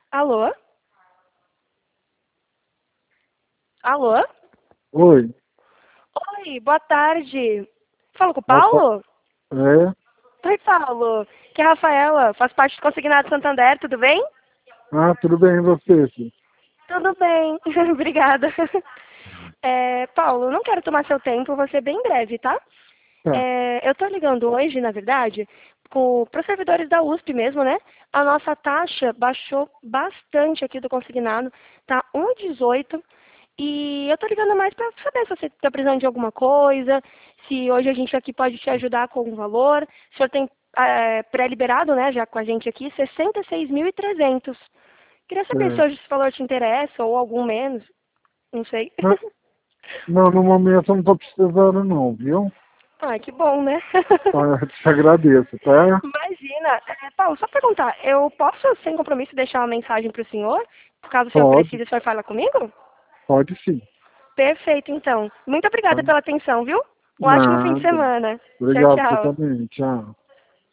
Alô? Alô? Oi, Oi, boa tarde. Falo com o boa tarde. Paulo? É? Oi, Paulo. Que é a Rafaela, faz parte do Consignado Santander, tudo bem? Ah, tudo bem, e você, filho? Tudo bem, obrigada. Paulo, não quero tomar seu tempo, vou ser bem breve, tá? Tá. Eu tô ligando hoje, na verdade, para os servidores da USP mesmo, né? A nossa taxa baixou bastante aqui do consignado, tá 1,18. E eu tô ligando mais para saber se você está precisando de alguma coisa, se hoje a gente aqui pode te ajudar com algum valor. O senhor tem pré-liberado, né, já com a gente aqui, 66.300. Queria saber se É. hoje esse valor te interessa ou algum menos, não sei. Não, não, no momento eu não estou precisando não, viu? Ai, que bom, né? Ah, te agradeço, tá? Imagina. Paulo, só perguntar, eu posso, sem compromisso, deixar uma mensagem para o senhor? Caso o senhor Pode, precise, o senhor fala comigo? pode sim. Perfeito, então. Muito Tá? obrigada pela atenção, viu? Um ótimo fim de Nada. semana. Tchau, Obrigado, você tchau. também. Tchau.